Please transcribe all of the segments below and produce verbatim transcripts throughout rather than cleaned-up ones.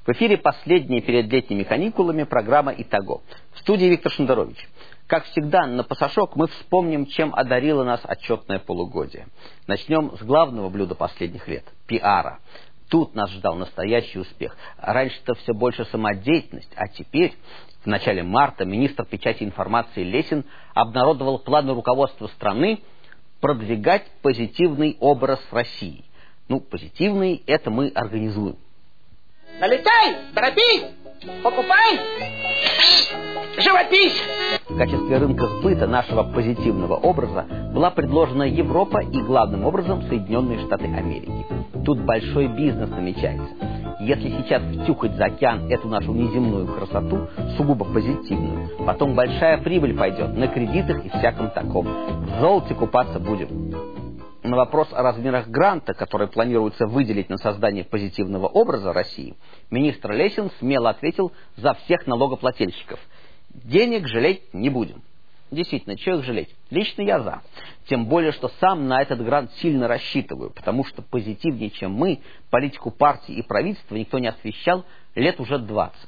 В эфире последняя перед летними каникулами программа «Итого». В студии Виктор Шендерович. Как всегда, на пасашок мы вспомним, чем одарило нас отчетное полугодие. Начнем с главного блюда последних лет – пиара. Тут нас ждал настоящий успех. Раньше-то все больше самодеятельность, а теперь, в начале марта, министр печати и информации Лесин обнародовал планы руководства страны продвигать позитивный образ России. Ну, позитивный – это мы организуем. Налетай, торопись, покупай, живопись! В качестве рынка сбыта нашего позитивного образа была предложена Европа и, главным образом, Соединенные Штаты Америки. Тут большой бизнес намечается. Если сейчас втюхать за океан эту нашу неземную красоту, сугубо позитивную, потом большая прибыль пойдет на кредитах и всяком таком. В золоте купаться будем. На вопрос о размерах гранта, который планируется выделить на создание позитивного образа России, министр Лесин смело ответил за всех налогоплательщиков. Денег жалеть не будем. Действительно, чего их жалеть? Лично я за. Тем более, что сам на этот грант сильно рассчитываю, потому что позитивнее, чем мы, политику партии и правительства никто не освещал лет уже двадцать.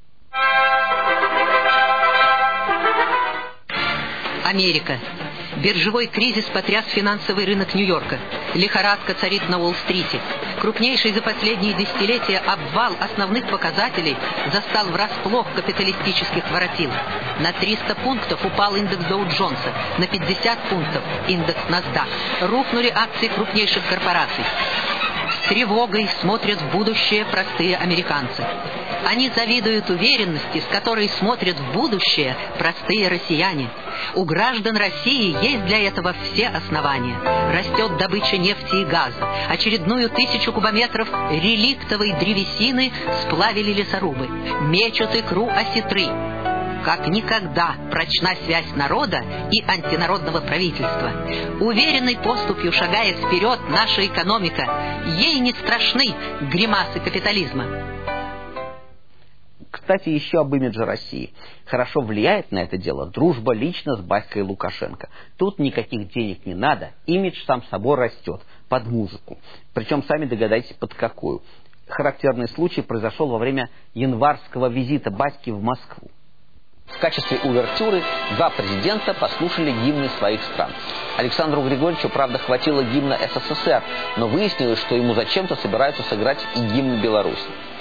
Америка. Биржевой кризис потряс финансовый рынок Нью-Йорка. Лихорадка царит на Уолл-стрите. Крупнейший за последние десятилетия обвал основных показателей застал врасплох капиталистических воротил. На триста пунктов упал индекс Доу-Джонса, на пятьдесят пунктов индекс NASDAQ. Рухнули акции крупнейших корпораций. С тревогой смотрят в будущее простые американцы. Они завидуют уверенности, с которой смотрят в будущее простые россияне. У граждан России есть для этого все основания. Растет добыча нефти и газа. Очередную тысячу кубометров реликтовой древесины сплавили лесорубы. Мечут икру осетры. Как никогда прочна связь народа и антинародного правительства. Уверенной поступью шагает вперед наша экономика. Ей не страшны гримасы капитализма. Кстати, еще об имидже России. Хорошо влияет на это дело дружба лично с батькой Лукашенко. Тут никаких денег не надо, имидж сам собой растет, под музыку. Причем сами догадайтесь, под какую. Характерный случай произошел во время январского визита батьки в Москву. В качестве увертюры два президента послушали гимны своих стран. Александру Григорьевичу, правда, хватило гимна СССР, но выяснилось, что ему зачем-то собираются сыграть и гимн Беларуси.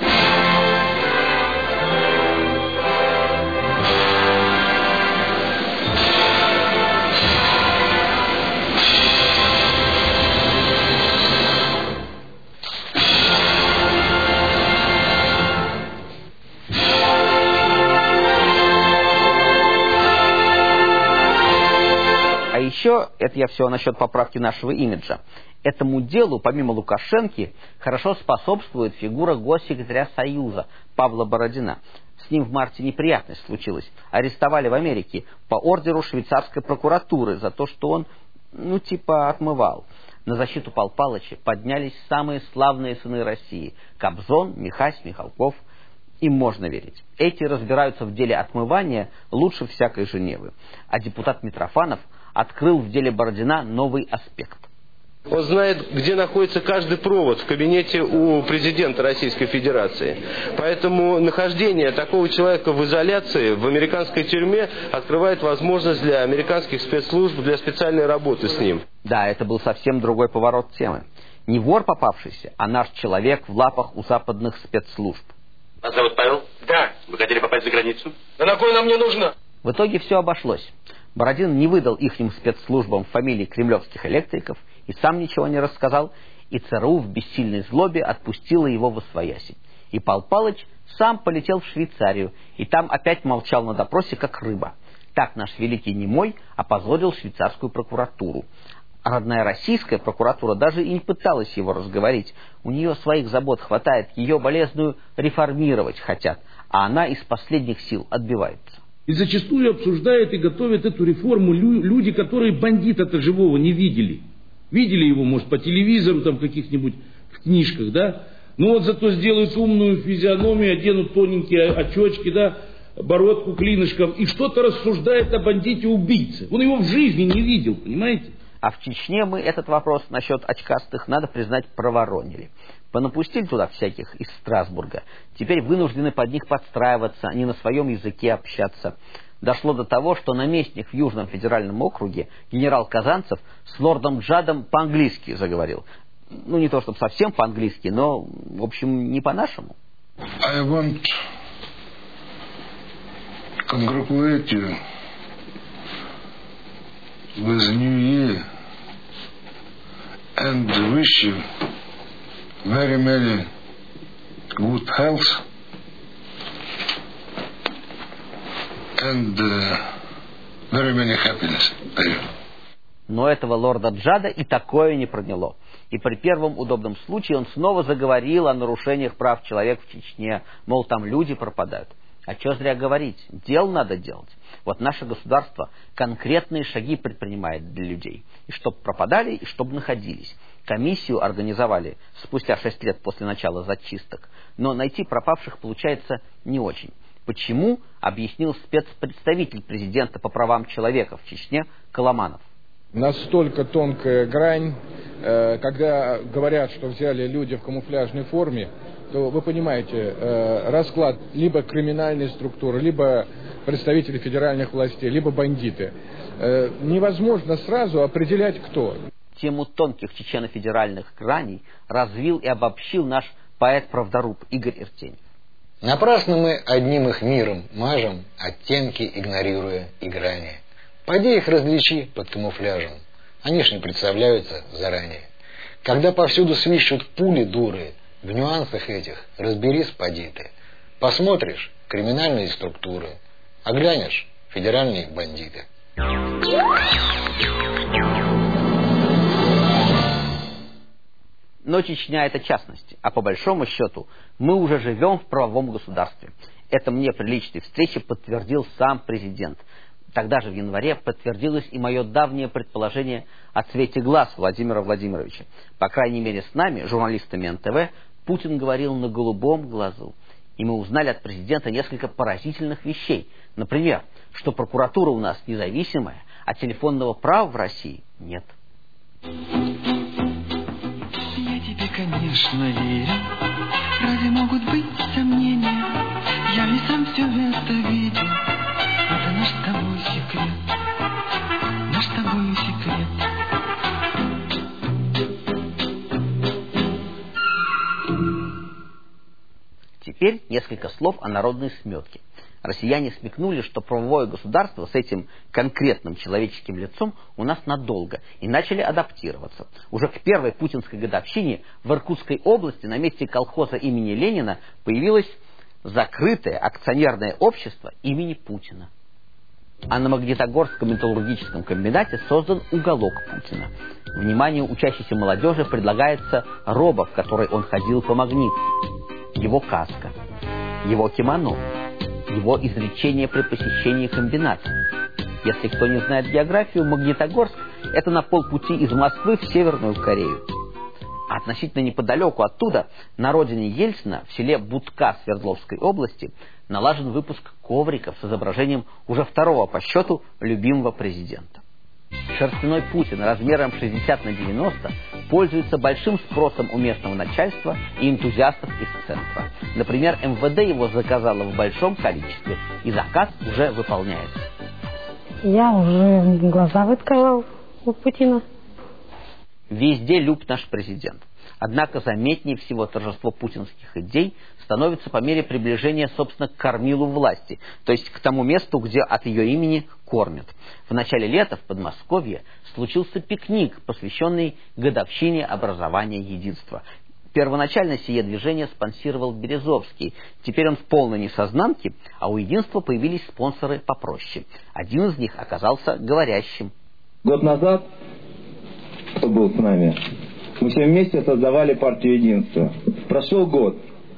А еще, это я все насчет поправки нашего имиджа, этому делу, помимо Лукашенки, хорошо способствует фигура госсекретаря Союза Павла Бородина. С ним в марте неприятность случилась. Арестовали в Америке по ордеру швейцарской прокуратуры за то, что он, ну, типа, отмывал. На защиту Пал Палыча поднялись самые славные сыны России – Кобзон, Михась, Михалков. Им можно верить. Эти разбираются в деле отмывания лучше всякой Женевы. А депутат Митрофанов открыл в деле Бородина новый аспект. Он знает, где находится каждый провод в кабинете у президента Российской Федерации. Поэтому нахождение такого человека в изоляции в американской тюрьме открывает возможность для американских спецслужб для специальной работы с ним. Да, это был совсем другой поворот темы. Не вор попавшийся, а наш человек в лапах у западных спецслужб. Вас зовут Павел? Да. Вы хотели попасть за границу? Да на кой нам не нужно? В итоге все обошлось. Бородин не выдал ихним спецслужбам фамилии кремлевских электриков и сам ничего не рассказал, и ЦРУ в бессильной злобе отпустила его восвояси. И Пал Палыч сам полетел в Швейцарию, и там опять молчал на допросе, как рыба. Так наш великий немой опозорил швейцарскую прокуратуру. А родная российская прокуратура даже и не пыталась его разговорить. У нее своих забот хватает, ее болезную реформировать хотят, а она из последних сил отбивается. И зачастую обсуждают и готовят эту реформу люди, которые бандита-то живого не видели. Видели его, может, по телевизору, там, в каких-нибудь в книжках, да? Ну вот зато сделают умную физиономию, оденут тоненькие очечки, да, бородку клинышком, и что-то рассуждает о бандите-убийце. Он его в жизни не видел, понимаете? А в Чечне мы этот вопрос насчет очкастых, надо признать, проворонили. Понапустили туда всяких из Страсбурга. Теперь вынуждены под них подстраиваться, не на своем языке общаться. Дошло до того, что наместник в Южном федеральном округе, генерал Казанцев, с лордом Джадом по-английски заговорил. Ну, не то чтобы совсем по-английски, но, в общем, не по-нашему. I want to congratulate you with New Year and wish you very, very good health and uh, very many happiness. Но этого лорда Джада и такое не проняло. И при первом удобном случае он снова заговорил о нарушениях прав человека в Чечне, мол, там люди пропадают. А что зря говорить? Дел надо делать. Вот наше государство конкретные шаги предпринимает для людей. И чтобы пропадали, и чтобы находились. Комиссию организовали спустя шесть лет после начала зачисток. Но найти пропавших получается не очень. Почему, объяснил спецпредставитель президента по правам человека в Чечне Коломанов. Настолько тонкая грань, когда говорят, что взяли люди в камуфляжной форме, то вы понимаете, расклад либо криминальной структуры, либо представители федеральных властей, либо бандиты. Невозможно сразу определять, кто. Тему тонких чечено-федеральных граней развил и обобщил наш поэт-правдоруб Игорь Иртень. Напрасно мы одним их миром мажем, оттенки игнорируя и грани. Поди их различи под камуфляжем, они ж не представляются заранее. Когда повсюду свищут пули дуры, в нюансах этих разберись, поди ты. Посмотришь — криминальные структуры, а глянешь — федеральные бандиты. Но Чечня — это частность, а по большому счету мы уже живем в правовом государстве. Это мне при личной встрече подтвердил сам президент. Тогда же в январе подтвердилось и мое давнее предположение о цвете глаз Владимира Владимировича. По крайней мере с нами, журналистами эн тэ вэ, Путин говорил на голубом глазу. И мы узнали от президента несколько поразительных вещей. Например, что прокуратура у нас независимая, а телефонного права в России нет. Я тебе, конечно, верю. Разве могут быть сомнения? Я не сам все это видел. Это наш с тобой секрет. Наш с тобой секрет. Теперь несколько слов о народной сметке. Россияне смекнули, что правовое государство с этим конкретным человеческим лицом у нас надолго, и начали адаптироваться. Уже к первой путинской годовщине в Иркутской области на месте колхоза имени Ленина появилось закрытое акционерное общество имени Путина. А на Магнитогорском металлургическом комбинате создан уголок Путина. Вниманию учащейся молодежи предлагается роба, в которой он ходил по магниту, его каска, его кимоно, его изречение при посещении комбината. Если кто не знает географию, Магнитогорск – это на полпути из Москвы в Северную Корею. А относительно неподалеку оттуда, на родине Ельцина, в селе Будка Свердловской области, налажен выпуск ковриков с изображением уже второго по счету любимого президента. Шерстяной Путин размером шестьдесят на девяносто пользуется большим спросом у местного начальства и энтузиастов из центра. Например, эм вэ дэ его заказало в большом количестве, и заказ уже выполняется. Я уже глаза выткала у Путина. Везде люб наш президент. Однако заметнее всего торжество путинских идей становится по мере приближения, собственно, к кормилу власти, то есть к тому месту, где от ее имени кормят. В начале лета в Подмосковье случился пикник, посвященный годовщине образования единства. Первоначально сие движение спонсировал Березовский. Теперь он в полной несознанке, а у единства появились спонсоры попроще. Один из них оказался говорящим. Год назад, кто был с нами, мы все вместе создавали партию единства. Прошел год.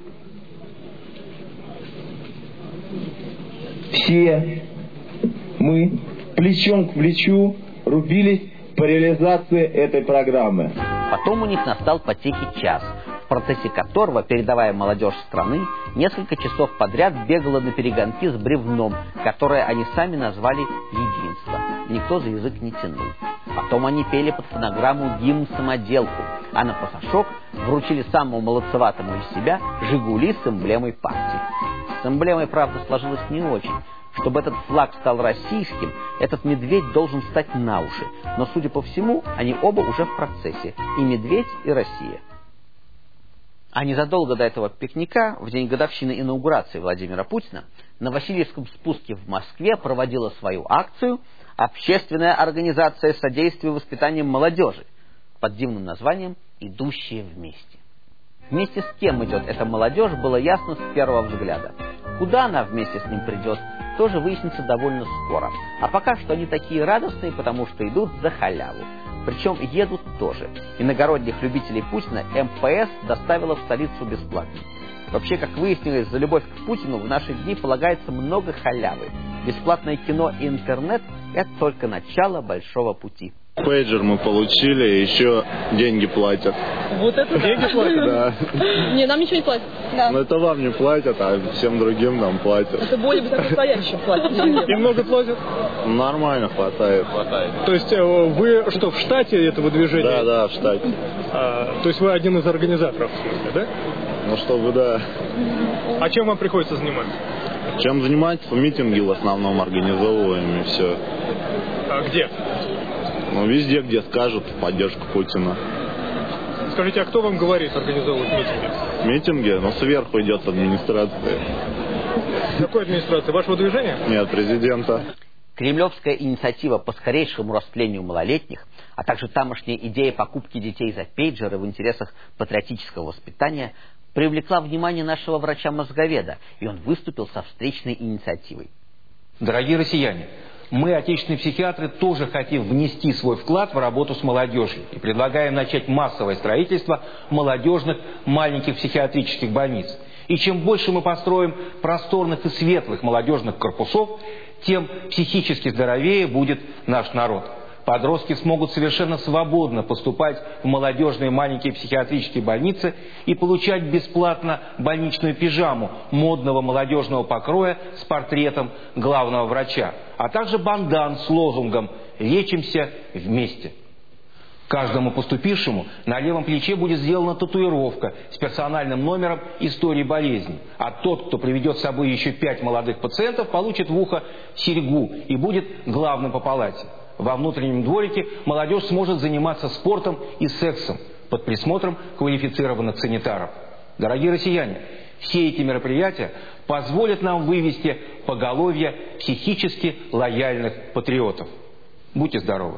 Все мы плечом к плечу рубились по реализации этой программы. Потом у них настал по техе час, в процессе которого передовая молодежь страны несколько часов подряд бегала на перегонки с бревном, которое они сами назвали «Единство». Никто за язык не тянул. Потом они пели под фонограмму гимн «Самоделку», а на пасашок вручили самому молодцеватому из себя «Жигули» с эмблемой партии. С эмблемой, правда, сложилось не очень. Чтобы этот флаг стал российским, этот медведь должен встать на уши. Но, судя по всему, они оба уже в процессе. И медведь, и Россия. А незадолго до этого пикника, в день годовщины инаугурации Владимира Путина, на Васильевском спуске в Москве проводила свою акцию «Общественная организация содействия воспитанию молодежи» под дивным названием «Идущие вместе». Вместе с кем идет эта молодежь, было ясно с первого взгляда. Куда она вместе с ним придет, тоже выяснится довольно скоро. А пока что они такие радостные, потому что идут за халяву. Причем едут тоже. Иногородних любителей Путина эм пэ эс доставила в столицу бесплатно. Вообще, как выяснилось, за любовь к Путину в наши дни полагается много халявы. Бесплатное кино и интернет – это только начало большого пути. Пейджер мы получили, еще деньги платят. Вот это деньги платят? Да. Не, нам ничего не платят. Да. Но это вам не платят, а всем другим нам платят. Это более высокостоящим платят. И много платят? Нормально, хватает. Хватает. То есть вы что, в штате этого движения? Да, да, в штате. А, то есть вы один из организаторов, в смысле, да? Ну, чтобы, да. А чем вам приходится заниматься? Чем заниматься? Митинги в основном организовываем и все. А где? Ну, везде, где скажут, в поддержку Путина. Скажите, а кто вам говорит организовывать митинги? Митинги? Ну, сверху идет администрация. Какой администрации? Вашего движения? Нет, президента. Кремлевская инициатива по скорейшему растлению малолетних, а также тамошняя идея покупки детей за пейджеры в интересах патриотического воспитания привлекла внимание нашего врача-мозговеда, и он выступил со встречной инициативой. Дорогие россияне, мы, отечественные психиатры, тоже хотим внести свой вклад в работу с молодежью и предлагаем начать массовое строительство молодежных маленьких психиатрических больниц. И чем больше мы построим просторных и светлых молодежных корпусов, тем психически здоровее будет наш народ. Подростки смогут совершенно свободно поступать в молодежные маленькие психиатрические больницы и получать бесплатно больничную пижаму модного молодежного покроя с портретом главного врача, а также бандан с лозунгом «Лечимся вместе». Каждому поступившему на левом плече будет сделана татуировка с персональным номером истории болезни. А тот, кто приведет с собой еще пять молодых пациентов, получит в ухо серьгу и будет главным по палате. Во внутреннем дворике молодежь сможет заниматься спортом и сексом под присмотром квалифицированных санитаров. Дорогие россияне, все эти мероприятия позволят нам вывести поголовье психически лояльных патриотов. Будьте здоровы!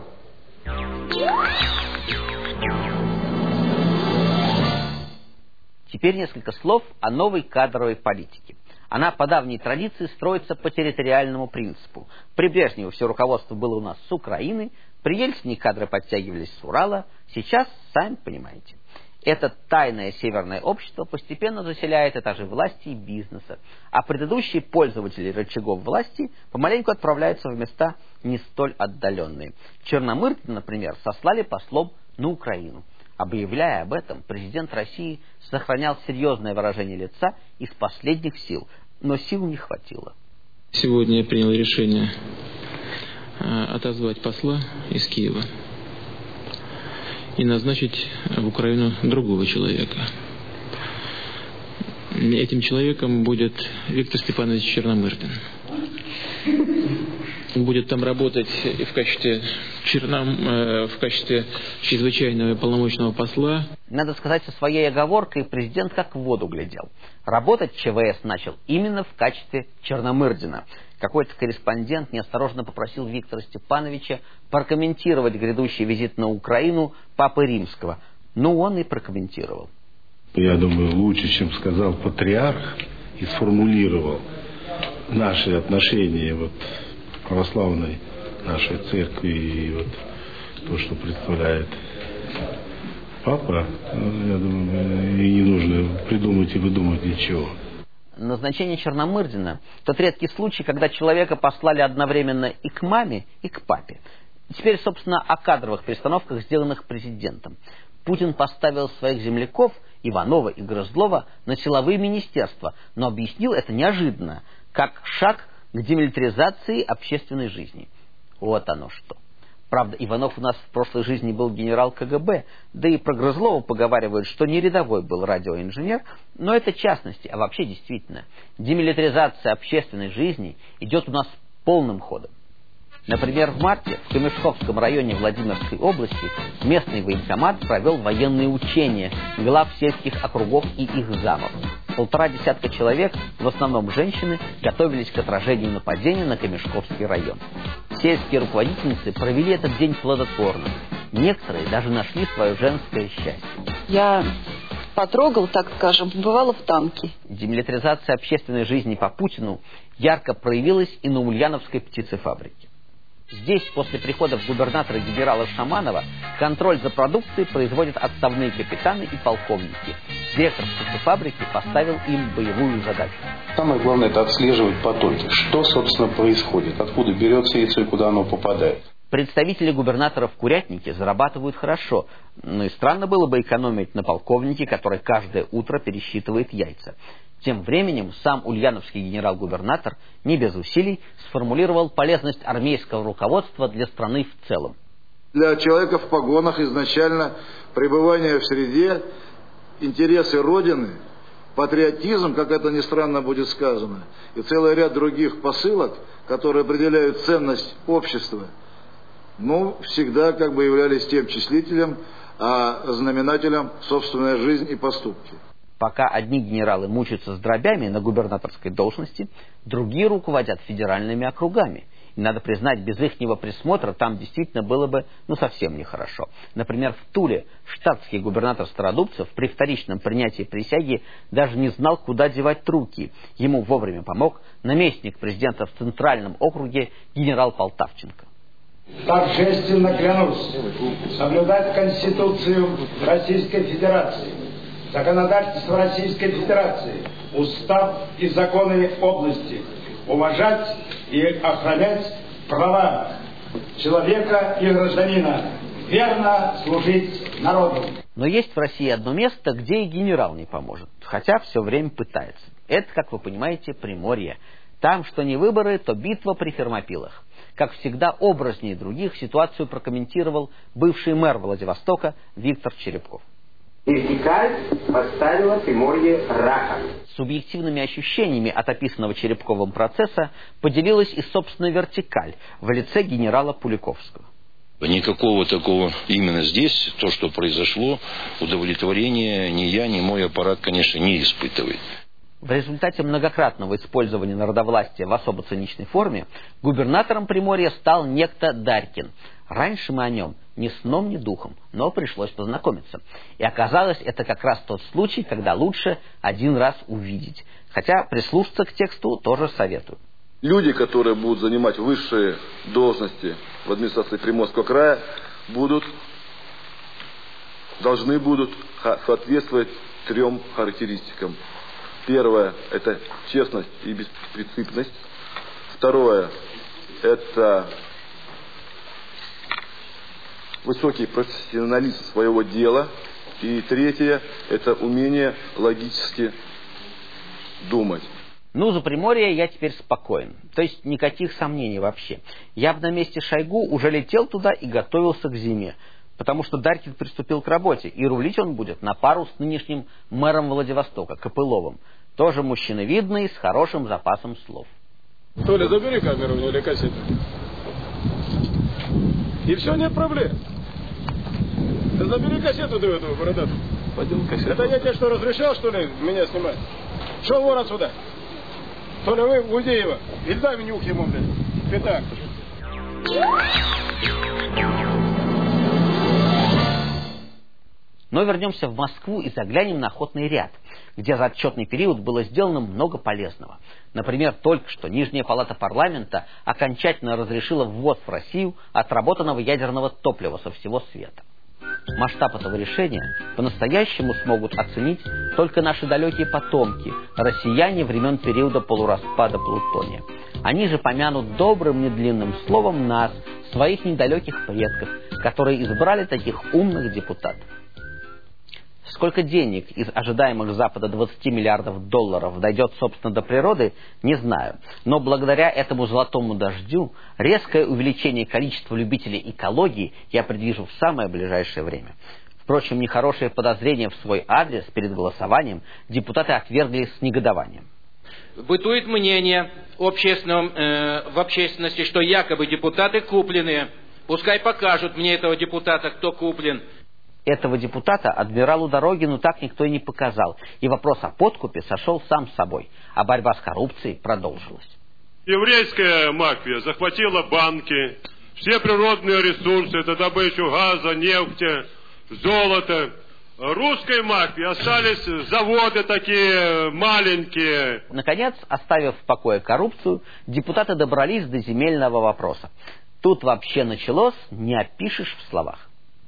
Теперь несколько слов о новой кадровой политике. Она по давней традиции строится по территориальному принципу. При Брежневе все руководство было у нас с Украины, при Ельцине кадры подтягивались с Урала, сейчас, сами понимаете. Это тайное северное общество постепенно заселяет этажи власти и бизнеса, а предыдущие пользователи рычагов власти помаленьку отправляются в места не столь отдаленные. Черномырдина, например, сослали послом на Украину. Объявляя об этом, президент России сохранял серьезное выражение лица из последних сил, но сил не хватило. Сегодня я принял решение отозвать посла из Киева и назначить в Украину другого человека. Этим человеком будет Виктор Степанович Черномырдин. Будет там работать в качестве, черном, э, в качестве чрезвычайного и полномочного посла. Надо сказать, со своей оговоркой президент как в воду глядел. Работать ЧВС начал именно в качестве Черномырдина. Какой-то корреспондент неосторожно попросил Виктора Степановича прокомментировать грядущий визит на Украину Папы Римского. Ну, он и прокомментировал. Я думаю, лучше, чем сказал патриарх и сформулировал наши отношения вот православной нашей церкви и вот то, что представляет Папа, я думаю, и не нужно придумать и выдумать ничего. Назначение Черномырдина – тот редкий случай, когда человека послали одновременно и к маме, и к папе. Теперь, собственно, о кадровых перестановках, сделанных президентом. Путин поставил своих земляков, Иванова и Грызлова, на силовые министерства, но объяснил это неожиданно, как шаг к демилитаризации общественной жизни. Вот оно что. Правда, Иванов у нас в прошлой жизни был генерал ка гэ бэ, да и про Грызлова поговаривают, что не рядовой был радиоинженер, но это частности, а вообще действительно. Демилитаризация общественной жизни идет у нас полным ходом. Например, в марте в Камешковском районе Владимирской области местный военкомат провел военные учения глав сельских округов и их замов. Полтора десятка человек, в основном женщины, готовились к отражению нападения на Камешковский район. Сельские руководительницы провели этот день плодотворно. Некоторые даже нашли свое женское счастье. Я потрогал, так скажем, побывала в танке. Демилитаризация общественной жизни по Путину ярко проявилась и на Ульяновской птицефабрике. Здесь, после прихода в губернатора генерала Шаманова, контроль за продукцией производят отставные капитаны и полковники. Директор птицефабрики поставил им боевую задачу. Самое главное – это отслеживать потоки. Что, собственно, происходит, откуда берется яйцо и куда оно попадает. Представители губернатора в Курятнике зарабатывают хорошо, но и странно было бы экономить на полковнике, который каждое утро пересчитывает яйца. Тем временем сам ульяновский генерал-губернатор не без усилий сформулировал полезность армейского руководства для страны в целом. Для человека в погонах изначально пребывание в среде, интересы Родины, патриотизм, как это ни странно будет сказано, и целый ряд других посылок, которые определяют ценность общества, ну, всегда как бы являлись тем числителем, а знаменателем собственной жизни и поступки. Пока одни генералы мучаются с дробями на губернаторской должности, другие руководят федеральными округами. И надо признать, без ихнего присмотра там действительно было бы ну совсем нехорошо. Например, в Туле штатский губернатор Стародубцев при вторичном принятии присяги даже не знал, куда девать руки. Ему вовремя помог наместник президента в Центральном округе генерал Полтавченко. Торжественно клянусь соблюдать Конституцию Российской Федерации, законодательство Российской Федерации, устав и законы области, уважать и охранять права человека и гражданина, верно служить народу. Но есть в России одно место, где и генерал не поможет, хотя все время пытается. Это, как вы понимаете, Приморье. Там, что не выборы, то битва при Фермопилах. Как всегда, образнее других ситуацию прокомментировал бывший мэр Владивостока Виктор Черепков. Вертикаль поставила Приморье раком. Субъективными ощущениями от описанного Черепковым процесса поделилась и собственная вертикаль в лице генерала Пуликовского. Никакого такого именно здесь, то, что произошло, удовлетворения ни я, ни мой аппарат, конечно, не испытывает. В результате многократного использования народовластия в особо циничной форме губернатором Приморья стал некто Дарькин. Раньше мы о нем ни сном, ни духом, но пришлось познакомиться. И оказалось, это как раз тот случай, когда лучше один раз увидеть. Хотя прислушаться к тексту тоже советую. Люди, которые будут занимать высшие должности в администрации Приморского края, будут, должны будут соответствовать трем характеристикам. Первое – это честность и беспринципность. Второе – это высокий профессионализм своего дела. И третье – это умение логически думать. Ну, за Приморье я теперь спокоен. То есть никаких сомнений вообще. Я бы на месте Шойгу уже летел туда и готовился к зиме. Потому что Дарькин приступил к работе, и рулить он будет на пару с нынешним мэром Владивостока, Копыловым. Тоже мужчина видный, с хорошим запасом слов. Толя, забери камеру или кассету. И все, нет проблем. Да забери кассету до этого, бородатого. Пойдем кассету. Это я тебе что, разрешал, что ли, меня снимать? Шел вон отсюда. Толя, вы, уйди его. И дай мне нюх ему, блядь. Пятак. Но вернемся в Москву и заглянем на Охотный ряд, где за отчетный период было сделано много полезного. Например, только что Нижняя палата парламента окончательно разрешила ввоз в Россию отработанного ядерного топлива со всего света. Масштаб этого решения по-настоящему смогут оценить только наши далекие потомки, россияне времен периода полураспада плутония. Они же помянут добрым недлинным словом нас, своих недалеких предков, которые избрали таких умных депутатов. Сколько денег из ожидаемых с Запада двадцати миллиардов долларов дойдет, собственно, до природы, не знаю. Но благодаря этому золотому дождю резкое увеличение количества любителей экологии я предвижу в самое ближайшее время. Впрочем, нехорошие подозрения в свой адрес перед голосованием депутаты отвергли с негодованием. Бытует мнение общественном, э, в общественности, что якобы депутаты куплены. Пускай покажут мне этого депутата, кто куплен. Этого депутата адмиралу Дорогину так никто и не показал. И вопрос о подкупе сошел сам собой. А борьба с коррупцией продолжилась. Еврейская мафия захватила банки, все природные ресурсы, это добычу газа, нефти, золота. Русской мафии остались заводы такие маленькие. Наконец, оставив в покое коррупцию, депутаты добрались до земельного вопроса. Тут вообще началось, не опишешь в словах.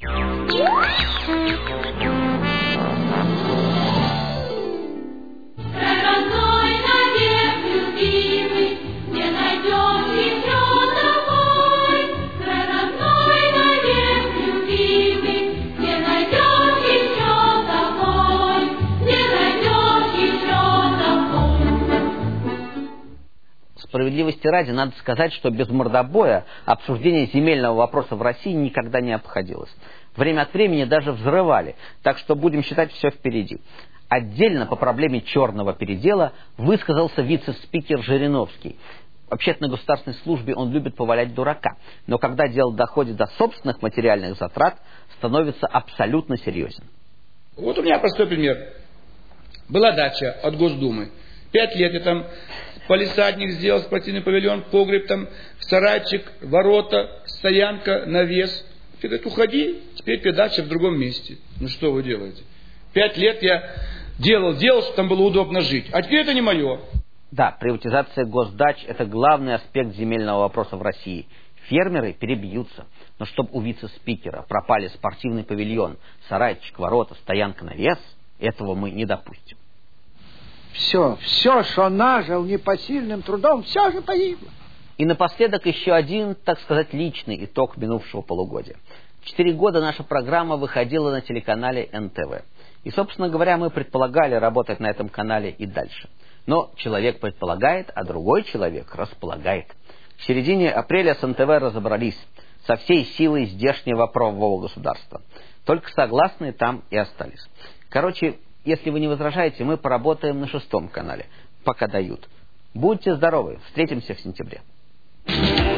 Справедливости ради, надо сказать, что без мордобоя обсуждение земельного вопроса в России никогда не обходилось. Время от времени даже взрывали, так что будем считать все впереди. Отдельно по проблеме черного передела высказался вице-спикер Жириновский. Вообще-то на государственной службе он любит повалять дурака, но когда дело доходит до собственных материальных затрат, становится абсолютно серьезен. Вот у меня простой пример. Была дача от Госдумы. Пять лет я там палисадник сделал, спортивный павильон, погреб там, сарайчик, ворота, стоянка, навес. Все говорят, уходи, теперь передача в другом месте. Ну что вы делаете? Пять лет я делал, делал, чтобы там было удобно жить. А теперь это не мое. Да, приватизация госдач – это главный аспект земельного вопроса в России. Фермеры перебьются. Но чтобы у вице-спикера пропали спортивный павильон, сарайчик, ворота, стоянка, навес, этого мы не допустим. Все, все, что нажил непосильным трудом, все же погибло. И напоследок еще один, так сказать, личный итог минувшего полугодия. Четыре года наша программа выходила на телеканале эн тэ вэ. И, собственно говоря, мы предполагали работать на этом канале и дальше. Но человек предполагает, а другой человек располагает. В середине апреля с эн тэ вэ разобрались со всей силой здешнего правового государства. Только согласные там и остались. Короче, если вы не возражаете, мы поработаем на шестом канале, пока дают. Будьте здоровы, встретимся в сентябре. Мы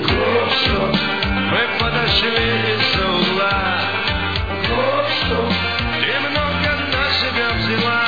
подошли из-за угла, ты много на себя взяла.